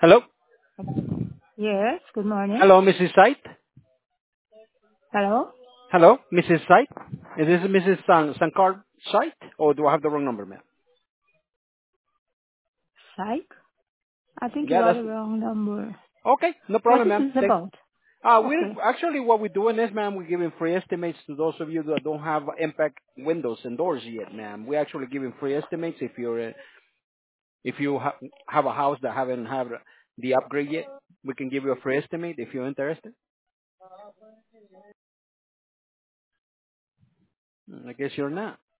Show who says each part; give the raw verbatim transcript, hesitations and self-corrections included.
Speaker 1: Hello?
Speaker 2: Yes, good morning.
Speaker 1: Hello, Missus Sight?
Speaker 2: Hello?
Speaker 1: Hello, Missus Sight? Is this Missus San Sankar Sight? Or do I have the wrong number, ma'am?
Speaker 2: Psych? I think you
Speaker 1: Yeah,
Speaker 2: got
Speaker 1: that's...
Speaker 2: the wrong number.
Speaker 1: Okay, no
Speaker 2: What
Speaker 1: problem,
Speaker 2: is
Speaker 1: ma'am.
Speaker 2: this
Speaker 1: Thanks.
Speaker 2: about?
Speaker 1: Uh, we're
Speaker 2: Okay.
Speaker 1: actually what we're doing is, ma'am, we're giving free estimates to those of you that don't have impact windows and doors yet, ma'am. We're actually giving free estimates if you're uh, if you ha- have a house that haven't have the upgrade yet. We can give you a free estimate if you're interested. Hmm, I guess you're not.